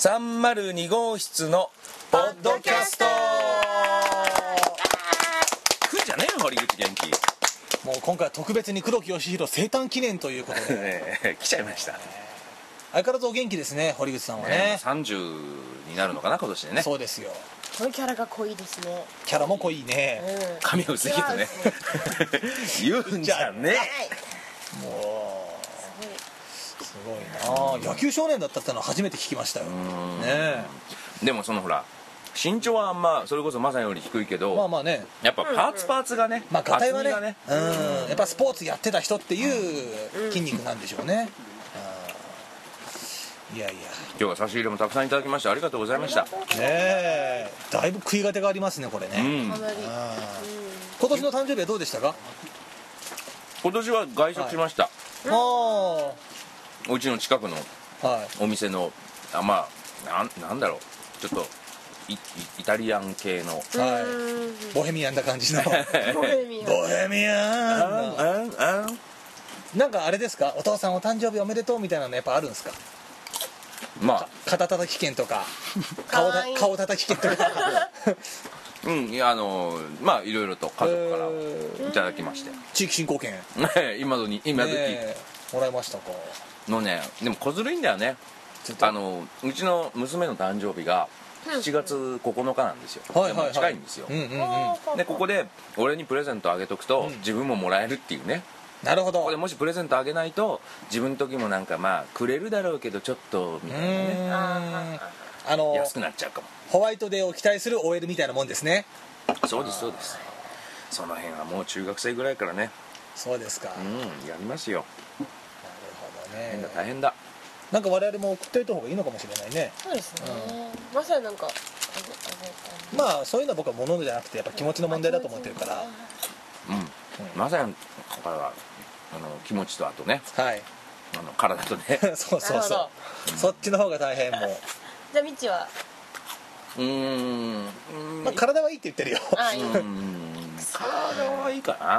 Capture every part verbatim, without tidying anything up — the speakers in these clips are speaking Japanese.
さんまるにごうしつのポッドキャスト。来るじゃねえよ堀口元気。 もう今回は特別に黒木義弘生誕記念ということで来ちゃいました。 相変わらずお元気ですね、堀口さんはね。 ねさんじゅうになるのかな今年でね。 そうですよ。 このキャラが濃いですね。 キャラも濃いね、 うん、 髪を薄いけどね言うんじゃねもうすごいな。野球少年だったってのは初めて聞きましたよ。ねでもそのほら身長はあんまそれこそマサより低いけど、 まあまあね、 やっぱパーツパーツがね、 まあガタイはね、 厚みがね、 うん、やっぱスポーツやってた人っていう筋肉なんでしょうね。いやいや、 今日は差し入れもたくさんいただきましてありがとうございました。 ねえ、だいぶ食いが手がありますねこれね。 うん、 かなり、うん、 今年の誕生日はどうでしたか？ 今年は外食しました、 はうちの近くのあ、はい、 お店のあまあなんなんだろうちょっとイ, イ, イタリアン系のはい、ボヘミアンな感じのボヘミアンボヘミアンのあんあんなんかあれですか、お父さんお誕生日おめでとうみたいなのやっぱあるんですか？ まあ肩たたき券とかか顔わいいた顔たたき券とかうんいやあのまあいろいろと家族からえいただきまして、 地域振興券今のに今時ねもらいましたか？ のねでも小ずるいんだよね。 ちょっとあのうちの娘の誕生日がしちがつここのかなんですよ。 はいはいはい、 でも近いんですよ、 うんうんうん、 でここで俺にプレゼントあげとくと、 うん自分ももらえるっていうね。 なるほど。 ここでもしプレゼントあげないと自分の時もなんかまあくれるだろうけどちょっとみたいなね、 うーんあの安くなっちゃうかも。 ホワイトデーを期待する オーエル みたいなもんですね。 そうですそうです。その辺はもう中学生ぐらいからね、 そうですか、 うんやりますよ。 なるほどね大変だ。大変だ。 なんか我々も送っておいた方がいいのかもしれないね。 そうですね、まさになんかあげあげまあそういうのは僕は物じゃなくてやっぱ気持ちの問題だと思ってるから。 うんまさにこれはあの気持ちとあとねはいあの体とねそうそうそなるほう、そっちの方が大変もう、 じゃあみちはうーんまあ、体はいいって言ってるよあいい、 うーん体はいいかな、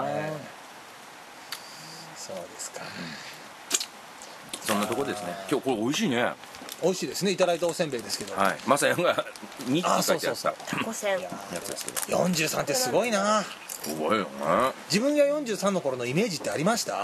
そうですか。 そんなとこですね。今日これ美味しいね。は美味しいですね、いただいたおせんべいですけど、 いまさやんがにってあ書いてあったそうそうそう、 タコせんやつですけどよんじゅうさんってすごいな。 すごいよね。 自分がよんじゅうさんの頃のイメージってありました？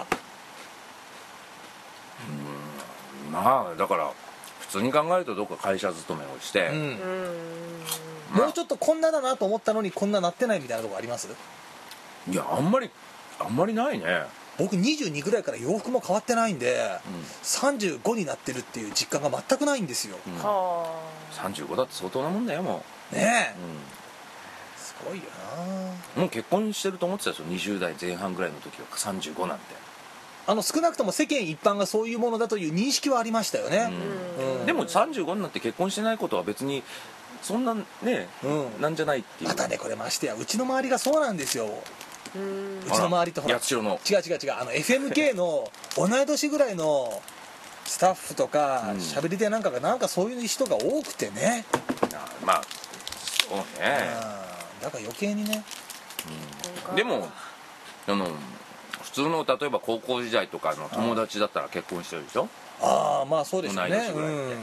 まあだから普通に考えるとどっか会社勤めをして、 うん、 うんまあもうちょっとこんなだなと思ったのにこんななってないみたいなとこあります？ いやあんまりあんまりないね。 僕にじゅうにぐらいから洋服も変わってないんで、さんじゅうごになってるっていう実感が全くないんですよ、 うんはさんじゅうごだって相当なもんだよもねえ、 う、 すごいようん、もう結婚してると思ってたでしょにじゅうだいぜん半ぐらいの時はさんじゅうごなんて、 な。あの少なくとも世間一般がそういうものだという認識はありましたよね、 うんうんでもさんじゅうごになって結婚してないことは別にそんなね、 うんなんじゃないっていう。 またねこれましてやうちの周りがそうなんですよ。 あうんうちの周りとほら八代の違う違う違う、あの エフエムケー の同い年ぐらいのスタッフとかうん喋り手なんかがなんかそういう人が多くてね、 あまあそうね、 うん、だから余計にね、 うんでもあの普通の例えば高校時代とかの友達だったら結婚してるでしょ、 ああまあそうですよね、 同い年ぐらいでうん、 うん、 ま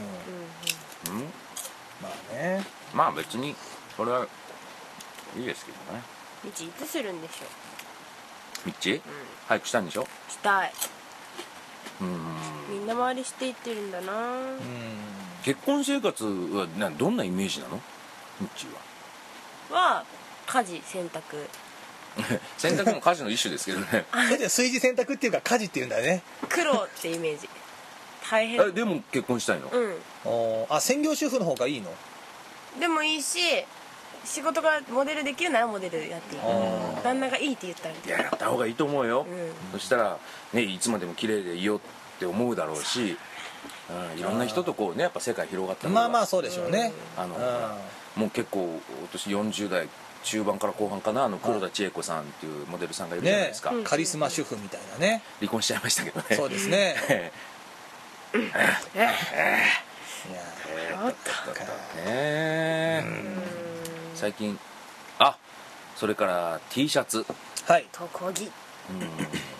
あね、 まあ別にそれはいいですけどね。 みちいつするんでしょみっち、早くしたんでしょ。 うしたい。 うんみんな周りしていってるんだな、 うん結婚生活はなどんなイメージなのみっちは。 は家事洗濯洗濯も家事の一種ですけどねそれで炊事洗濯っていうか家事っていうんだよね。 苦労ってイメージ大変えでも結婚したいの、 うおーあ専業主婦の方がいいの？ んでもいいし仕事がモデルできるならモデルやっていい、 あー旦那がいいって言ったらいややった方がいいと思うよ、 うんそしたら、ね、いつまでも綺麗でいいよって思うだろうし、うん、いろんな人とこうねやっぱ世界広がった方がまあまあそうでしょうね、 あのうんもう結構今年よんじゅう代中盤から後半かなあの黒田千恵子さんっていうモデルさんがいるじゃないねですか、 カリスマ主婦みたいなね、 離婚しちゃいましたけどねそうですねえいやえあっねえ最近あそれから T シャツ、 はい、 とこぎうん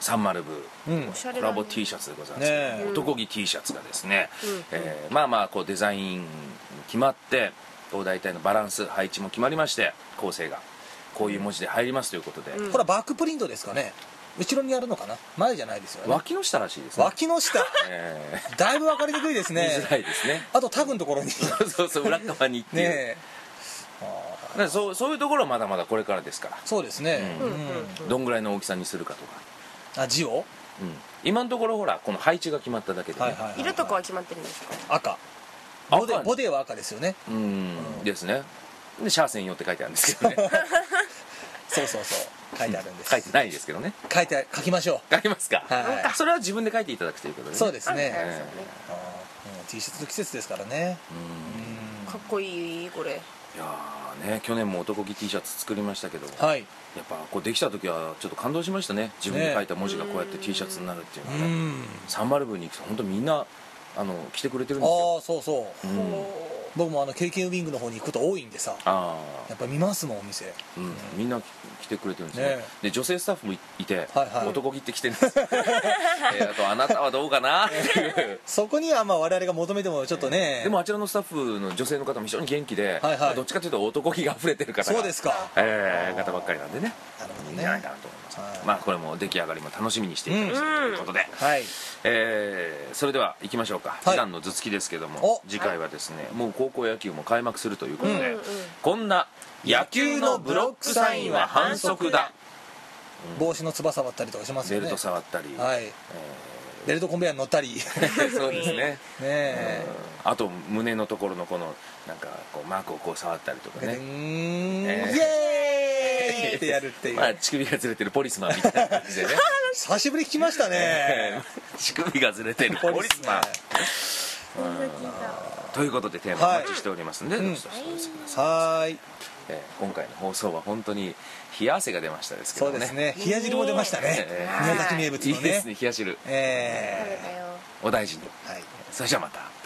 サンマルブうんおしゃれだねコラボ T シャツでございますけど、 ねえ男気 T シャツがですね、 うんえーまあまあこうデザイン決まってこう大体のバランス配置も決まりまして構成がこういう文字で入りますということで、 うんこれはバックプリントですかね。後ろにやるのかな、前じゃないですよね。 脇の下らしいですね。 脇の下えーだいぶ分かりにくいです見ね。 づらいですね。 あとタグのところにそうそうそう裏側にっていう、 ねえ、あだからそうそういうところはまだまだこれからですから、 ーそうですね、 ううんうんどんぐらいの大きさにするかとか、 あ、字を、 うん、今のところほらこの配置が決まっただけでね、 はいはいはいはい、 色とかは決まってるんですか？ 赤、ボデ赤ボディは赤ですよね。 うんですね。でシャー専用って書いてあるんですけどねそうそうそう書いてあるんです。 書いてないですけどね。 書いて書きましょ書きますか、 う。はい。 それは自分で書いていただくということで、ね、 そうですね。 はいはいそうねあーもう T シャツの季節ですからね。 うんうんかっこいいこれ。 いやーね、去年も男気 T シャツ作りましたけど、 はい。 やっぱこうできた時はちょっと感動しましたね。自分で書いた文字がこうやって T シャツになるっていうのはね、 うん。 サンマルブに行くと本当みんなあの来てくれてるんあですよ。 あ、そうそう。 うんほ僕もあの ケーケー ウィングの方に行くこと多いんでさ、 あやっぱ見ますもんお店。 あ、うん、みんな来てくれてるんですよ、 ねで女性スタッフもいいて、 はいはい男気って来てるんですよえーあとあなたはどうかなっていうそこにはまあ我々が求めてもちょっとね。 でもあちらのスタッフの女性の方も非常に元気で、 はいはいまあどっちかというと男気が溢れてる方がそうですか。 えー方ばっかりなんでね、 なるほどねいいんじゃないかなと思います、 はいまあこれも出来上がりも楽しみにしていただきたいということで、 はい。 えーそれでは行きましょうか、 はい次男の頭突きですけどもお次回はですね、もう高校野球も開幕するということで、 うんうんこんな野球のブロックサインは反則だ、 帽子のつば触ったりとかしますよね。 ベルト触ったり、 はい。 えベルトコンベヤーに乗ったり。ねーそうですねえ。 あと胸のところのこのなんかこうマークをこう触ったりとかでね、 ーんイえーエーイってやるっていう。 まあ乳首がずれてるポリスマンみたいな感じでね久しぶりに聞きましたね。 乳首がずれてるポリスマン全然聞いた。 ということでテーマお待ちしておりますので、 はいどうぞお寄せください、 はーい。 えー今回の放送は本当に冷や汗が出ましたですけどもね、 そうですね。冷や汁も出ましたねえ。 ー宮崎名物のいいですね。 ね冷や汁食べえたよ。 お大事に。 ーはい。 それじゃあまた。